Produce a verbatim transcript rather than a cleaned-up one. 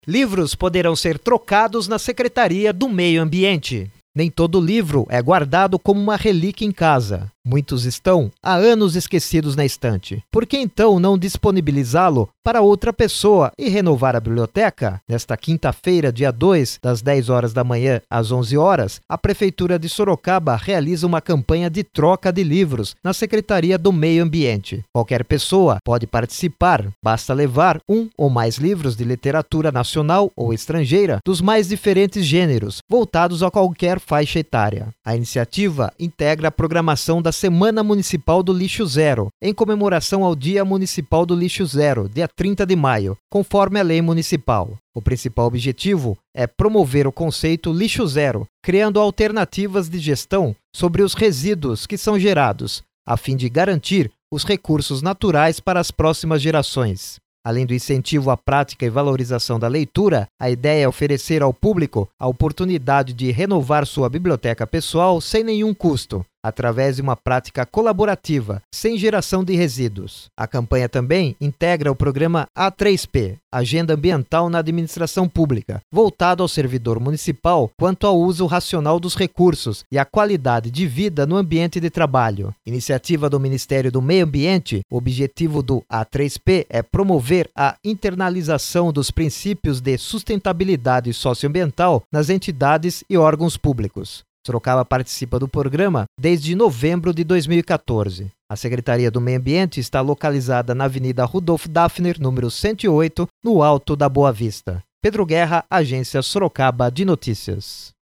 Livros poderão ser trocados na Secretaria do Meio Ambiente. Nem todo livro é guardado como uma relíquia em casa. Muitos estão há anos esquecidos na estante. Por que então não disponibilizá-lo para outra pessoa e renovar a biblioteca? Nesta quinta-feira, dia dois, das dez horas da manhã às onze horas, a Prefeitura de Sorocaba realiza uma campanha de troca de livros na Secretaria do Meio Ambiente. Qualquer pessoa pode participar, basta levar um ou mais livros de literatura nacional ou estrangeira dos mais diferentes gêneros, voltados a qualquer faixa etária. A iniciativa integra a programação da Semana Municipal do Lixo Zero, em comemoração ao Dia Municipal do Lixo Zero, dia trinta de maio, conforme a lei municipal. O principal objetivo é promover o conceito lixo zero, criando alternativas de gestão sobre os resíduos que são gerados, a fim de garantir os recursos naturais para as próximas gerações. Além do incentivo à prática e valorização da leitura, a ideia é oferecer ao público a oportunidade de renovar sua biblioteca pessoal sem nenhum custo, através de uma prática colaborativa, sem geração de resíduos. A campanha também integra o programa A três P, Agenda Ambiental na Administração Pública, voltado ao servidor municipal quanto ao uso racional dos recursos e à qualidade de vida no ambiente de trabalho. Iniciativa do Ministério do Meio Ambiente, o objetivo do A três P é promover a internalização dos princípios de sustentabilidade socioambiental nas entidades e órgãos públicos. Sorocaba participa do programa desde novembro de dois mil e quatorze. A Secretaria do Meio Ambiente está localizada na Avenida Rudolf Daffner, número cento e oito, no Alto da Boa Vista. Pedro Guerra, Agência Sorocaba de Notícias.